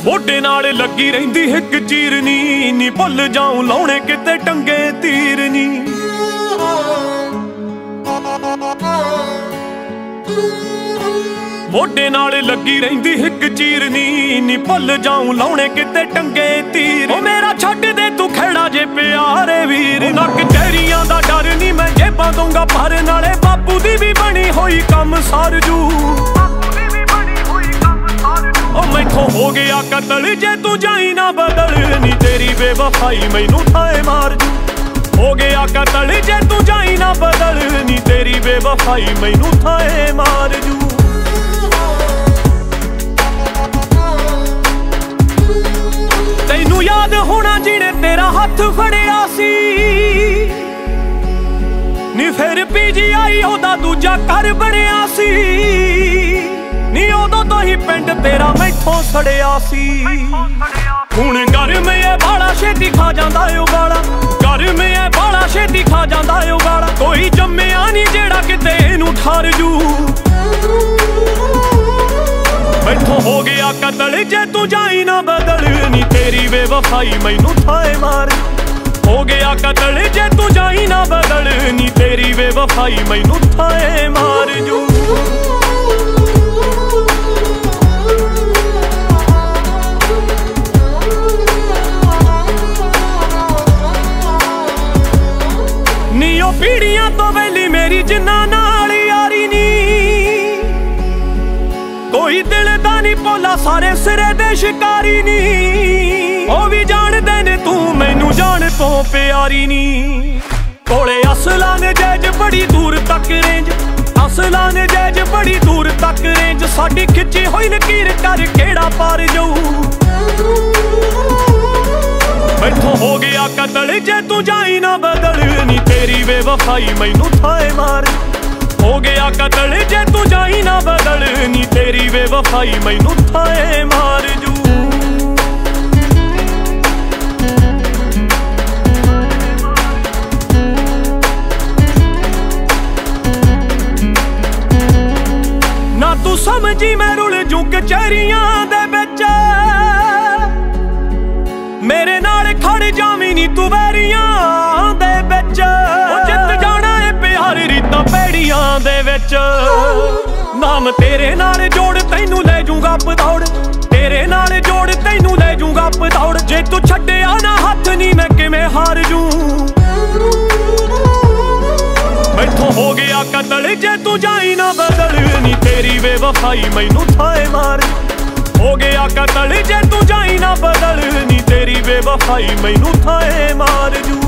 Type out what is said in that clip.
ਮੋਢੇ ਨਾਲ ਲੱਗੀ ਰਹਿੰਦੀ ਇੱਕ ਚੀਰਨੀ ਨੀ ਭੁੱਲ ਜਾਉ ਲਾਉਣੇ ਕਿਤੇ ਟੰਗੇ ਤੀਰ ਨੀ। ਮੋਢੇ ਨਾਲ ਲੱਗੀ ਰਹਿੰਦੀ ਇੱਕ ਚੀਰਨੀ ਨੀ ਭੁੱਲ ਜਾਉ ਲਾਉਣੇ ਕਿਤੇ ਟੰਗੇ ਤੀਰ। ਓ ਮੇਰਾ ਛੱਡ ਦੇ ਤੂੰ ਖੇੜਾ ਜੇ ਪਿਆਰੇ ਵੀਰ, ਨਾ ਕਚਹਿਰੀਆਂ ਦਾ ਡਰ ਨੀ ਮੈਂ ਜੇਬਾਂ ਦਊਂਗਾ ਭਰ, ਨਾਲੇ ਬਾਪੂ ਦੀ ਵੀ ਬਣੀ ਹੋਈ ਕੰਮ ਸਰਜੂ। ਓ ਮੈਥੋਂ ਹੋ ਗਿਆ ਕਤਲ ਜੇ ਤੂੰ ਜਾਈ ਨਾ ਬਦਲ, ਨੀ ਤੇਰੀ ਬੇਵਫਾਈ ਮੈਨੂੰ ਥਾਏ ਮਾਰ ਜੂ। ਹੋ ਗਿਆ ਕਤਲ ਜੇ ਤੂੰ ਜਾਈ ਨਾ ਬਦਲ, ਨੀ ਤੇਰੀ ਬੇਵਫਾਈ ਮੈਨੂੰ ਥਾਏ ਮਾਰ ਜੂ। ਤੈਨੂੰ ਯਾਦ ਹੋਣਾ ਜਿਹਨੇ ਤੇਰਾ ਹੱਥ ਫੜਿਆ ਸੀ, ਨੀ ਫਿਰ PGI ਉਹਦਾ ਦੂਜਾ ਘਰ ਬਣਿਆ ਸੀ। ਨੀ ਉਦੋਂ ਤੋਂ ਹੀ ਪਿੰਡ ਤੇਰਾ ਮੈਥੋਂ ਸੜਿਆ ਸੀ। ਹੁਣ ਗਰਮ ਏ ਬਾਲਾ ਛੇਤੀ ਖਾ ਜਾਂਦਾ ਓ ਗਾਲਾਂ, ਗਰਮ ਏ ਬਾਲਾ ਛੇਤੀ ਖਾ ਜਾਂਦਾ ਓ ਗਾਲਾਂ। ਕੋਈ ਜੰਮਿਆ ਨੀ ਜਿਹੜਾ ਕਿਤੇ ਇਹਨੂੰ ਠਰ ਜੂ। ਮੈਥੋਂ ਹੋ ਗਿਆ ਕਤਲ ਜੇ ਤੂੰ ਜਾਈ ਨਾ ਬਦਲ, ਨੀ ਤੇਰੀ ਬੇਵਫਾਈ ਮੈਨੂੰ ਥਾਏ ਮਾਰ। ਹੋ ਗਿਆ ਕਤਲ ਜੇ ਤੂੰ ਜਾਈ ਨਾ ਬਦਲ, ਨੀ ਤੇਰੀ ਬੇਵਫਾਈ ਮੈਨੂੰ ਥਾਏ ਮਾਰ ਜੂ। ਨੀ ਉਹ ਪੀੜੀਆਂ ਤੋਂ ਵੈਲੀ ਮੇਰੀ ਜਿੰਨਾ ਨਾਲ ਯਾਰੀ ਨੀ, ਕੋਈ ਦਿਲ ਦਾ ਨੀ ਭੋਲਾ ਸਾਰੇ ਸਿਰੇ ਦੇ ਸ਼ਿਕਾਰੀ ਨੀ। ਉਹ ਵੀ ਜਾਣਦੇ ਨੇ ਤੂੰ ਮੈਨੂੰ ਜਾਣ ਤੋਂ ਪਿਆਰੀ ਨੀ। ਕੋਲੇ ਅਸਲਾਂ ਨੇ ਜੈਜ ਬੜੀ ਦੂਰ ਤੱਕ ਰੇਂਜ, ਅਸਲਾਂ ਨੇ ਜੈਜ ਬੜੀ ਦੂਰ ਤੱਕ ਰੇਂਜ। ਸਾਡੀ ਖਿੱਚੀ ਹੋਈ ਲਕੀਰ ਕਰ ਕਿਹੜਾ ਪਾਰ ਜਾਊ। ਮੈਥੋਂ ਹੋ ਗਿਆ ਕਤਲ ਜੇ ਤੂੰ ਜਾਈ ਨਾ ਬਦਲ, ਨੀ ਤੇਰੀ ਬੇਵਫਾਈ ਮੈਨੂੰ ਥਾਏ ਮਾਰ। ਹੋ ਗਿਆ ਕਤਲ ਜੇ ਤੂੰ ਜਾਈ ਨਾ ਬਦਲ, ਨੀ ਤੇਰੀ ਬੇਵਫਾਈ ਮੈਨੂੰ ਥਾਏ ਮਾਰ ਜੂ। ਨਾ ਤੂੰ ਸਮਝੀ ਮੈਂ ਰੁਲ ਜੂ ਕਚਹਿਰੀਆਂ ਦੇ ਵਿੱਚ, ਮੇਰੇ ਨਾਲ ਖੜ ਜਾਵੀਂ ਨੀ ਤੂੰ ਵੈਰੀਆਂ ਦੇ ਵਿੱਚ। ਉਹ ਜਿੱਤ ਜਾਣਾ ਏ ਪਿਆਰ ਰੀਤਾਂ ਪੈੜੀਆਂ ਦੇ ਵਿੱਚ। ਨਾਮ ਤੇਰੇ ਨਾਲ ਜੋੜ ਤੈਨੂੰ ਲੈ ਜੂੰਗਾ ਪਦੌੜ, ਤੇਰੇ ਨਾਲ ਜੋੜ ਤੈਨੂੰ ਲੈ ਜੂੰਗਾ ਪਦੌੜ। ਜੇ ਤੂੰ ਛੱਡਿਆ ਨਾ ਹੱਥ ਨੀ ਮੈਂ ਕਿਵੇਂ ਹਾਰ ਜੂ। ਮੈਥੋਂ ਹੋ ਗਿਆ ਕਤਲ ਜੇ ਤੂੰ ਜਾਈ ਨਾ ਬਦਲ, ਨੀ ਤੇਰੀ ਬੇਵਫਾਈ ਮੈਨੂੰ ਥਾਏ ਮਾਰ। ਹੋ ਗਿਆ ਕਤਲ ਜੇ ਤੂੰ ਜਾਈ ਨਾ ਬਦਲ, ਨੀ ਤੇਰੀ ਬੇਵਫਾਈ ਮੈਨੂੰ ਥਾਏ ਮਾਰ ਜੂ।